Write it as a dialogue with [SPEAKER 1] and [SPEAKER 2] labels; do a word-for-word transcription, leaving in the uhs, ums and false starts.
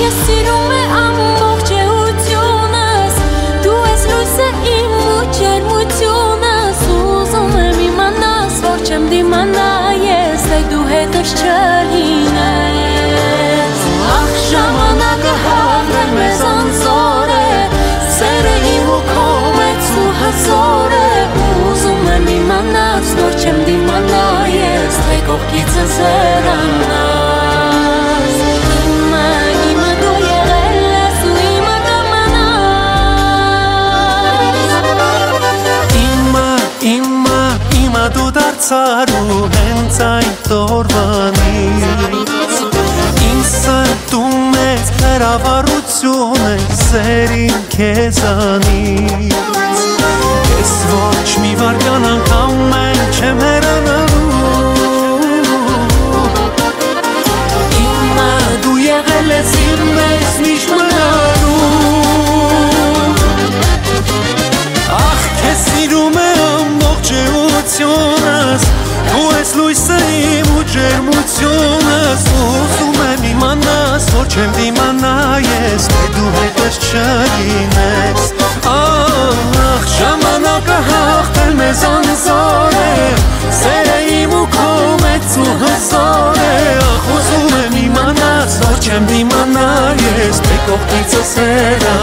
[SPEAKER 1] սիրում է ամբողջ էությունս, դու ես լույսը իմ ու ջերմությունս, ուզում եմ իմանաս, որ չեմ դիմանա ես, թե դու հետս չլինես։ Ախ ժամանակը հավնել մեզ անզոր է, սերը իմ ու քո մեծ ու հզոր է, ուզում եմ իմանաս, որ չեմ դիմանա ես, թե կողքիցս հեռանաս։ Իմը, իմը դու եղել ես ու իմը կմնաս։
[SPEAKER 2] Իմը, իմը, իմը դու դարձար ու հենց այն տորվանից ինձ սրտում ես հրավառություն է սերին քեզանից Ես ոչ մի վարկան անգամ են չեմ հեռանալու Իմը դու եղել ես իմ մեզ միշտ մնալու Ախ քեզ սիրում է ամբողջ էությունս Դու ես լույսը իմ ու ջերմությունս Ուզում եմ իմանաս, որ չեմ դիմանա ես Թե դու հետս չլինես Ախ ժամանակը հաղթել մեզ անզոր է Սերը իմ ու քո մեծ ու հզոր է Ախ ուզում եմ իմանաս, որ չեմ դիմանա ես Թե կողքիցս հեռանաս